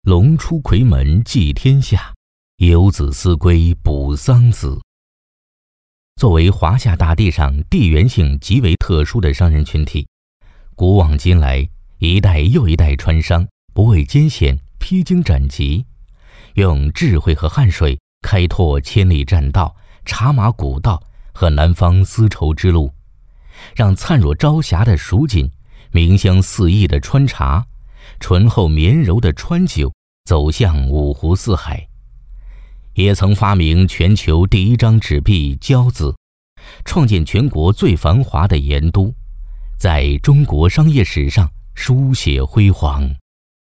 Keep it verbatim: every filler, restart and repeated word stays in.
龙出夔门祭天下，有子思归卜桑梓。作为华夏大地上地缘性极为特殊的商人群体，古往今来，一代又一代川商不畏艰险，披荆斩棘，用智慧和汗水开拓千里栈道、茶马古道和南方丝绸之路，让灿若朝霞的蜀锦、茗香四溢的川茶、醇厚绵柔的川酒走向五湖四海。也曾发明全球第一张纸币交子，创建全国最繁华的盐都，在中国商业史上书写辉煌。